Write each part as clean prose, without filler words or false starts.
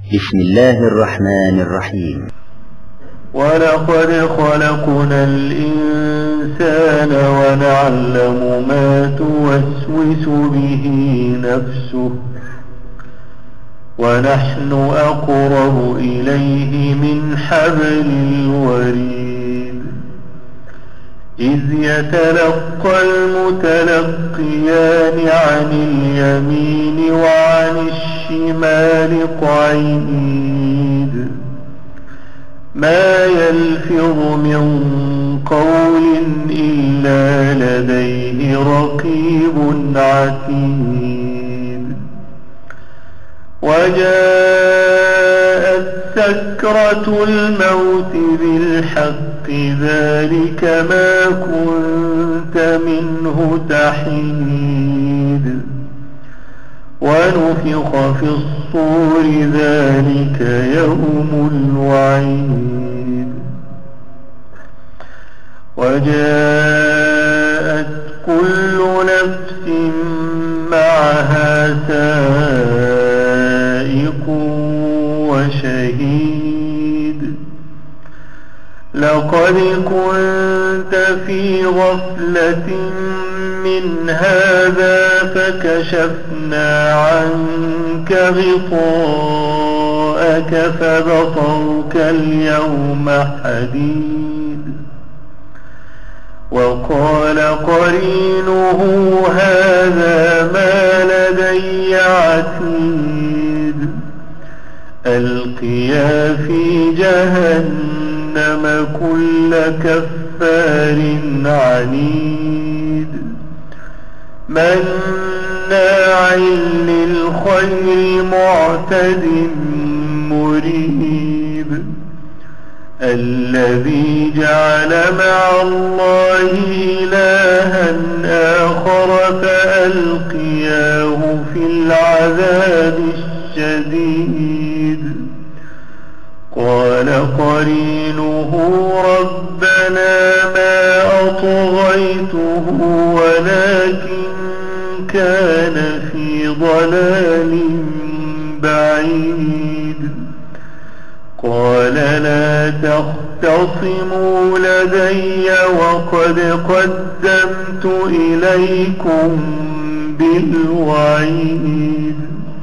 بسم الله الرحمن الرحيم. ولقد خلقنا الإنسان ونعلم ما توسوس به نفسه ونحن أقرب إليه من حبل الوريد إذ يتلقى المتلقيان عن اليمين وعن الشمال قعيد ما يلفظ من قول إلا لديه رقيب عتيد وجاءت سكرة الموت بالحق ذلك ما كنت منه تحيد ونفخ في الصور ذلك يوم الوعيد وجاءت كل نفس معها سائق وشهيد لقد كنت في غفلة من هذا فكشفنا عنك غطاءك فبصرك اليوم حديد وقال قرينه هذا ما لدي عتيد ألقيا في جهنم كل كفار عنيد مناع للخير معتد مريب الذي جعل مع الله إلها آخر فألقياه في العذاب الشديد قال قرينه ربنا ما أطغيته ولكن كان في ضلال بعيد قال لا تختصموا لدي وقد قدمت إليكم بالوعيد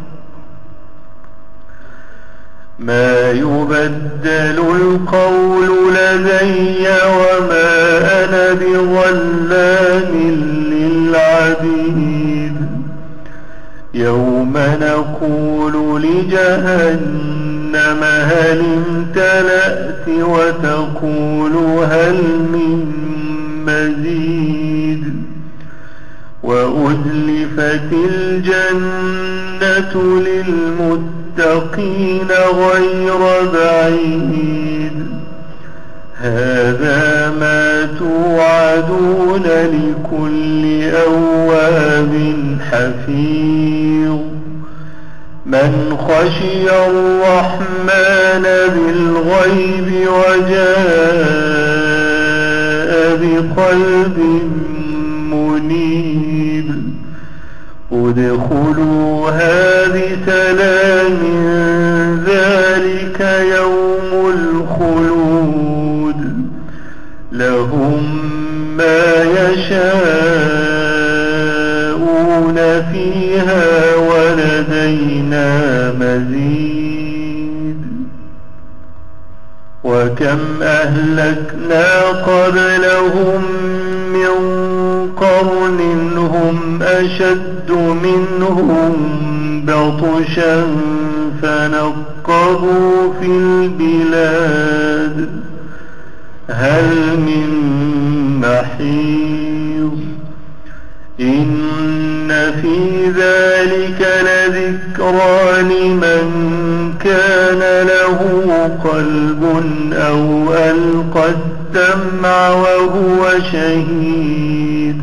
ما يبدل القول لدي وما أنا بظلام للعبيد يوم نقول لجهنم هل امتلأت وتقول هل من مزيد وأزلفت الجنة للمتقين غير بعيد هذا ما توعدون لكل أواب حفيظ من خشي الرحمن بالغيب وجاء بقلب منيب ادخلوها بسلام ذلك يوم الخلود لهم ما يشاءون فيها ولدينا مزيد وكم أهلكنا قبلهم من قرن هم أشد منهم بطشا فنقبوا في البلاد هل من محيص إن في ذلك لذكرى لمن كان له قلب أو ألقى السمع وهو شهيد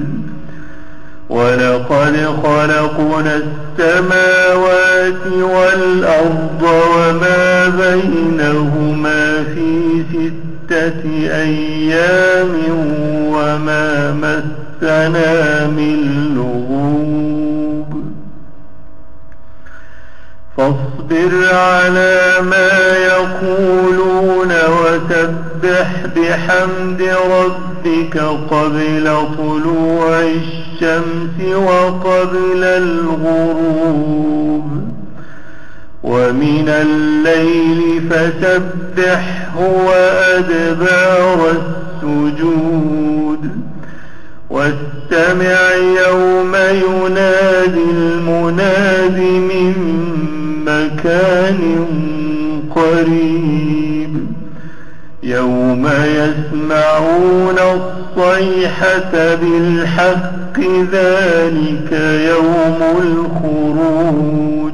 ولقد خلقنا السماوات والأرض وما بينهما في 6 أيام وما مسنا من لغوب فاصبر واصبر على ما يقولون وسبح بحمد ربك قبل طلوع الشمس وقبل الغروب ومن الليل فسبحه وأدبار السجود واستمع يوم ينادي المناد من مكان قريب يوم يسمعون الصيحة بالحق ذلك يوم الخروج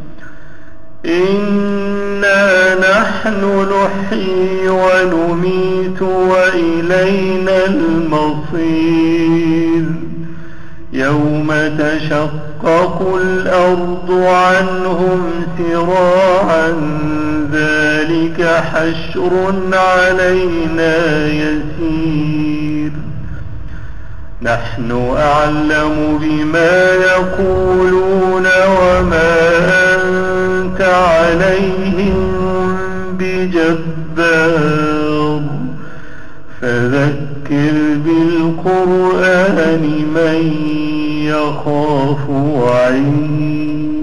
إنا نحن نحيي ونميت وإلينا المصير يوم تشقق الأرض عنهم سراعا ذلك حشر علينا يسير نحن أعلم بما يقولون وما أنت عليهم بجبار فذكر بالقرآن من يخاف وعيد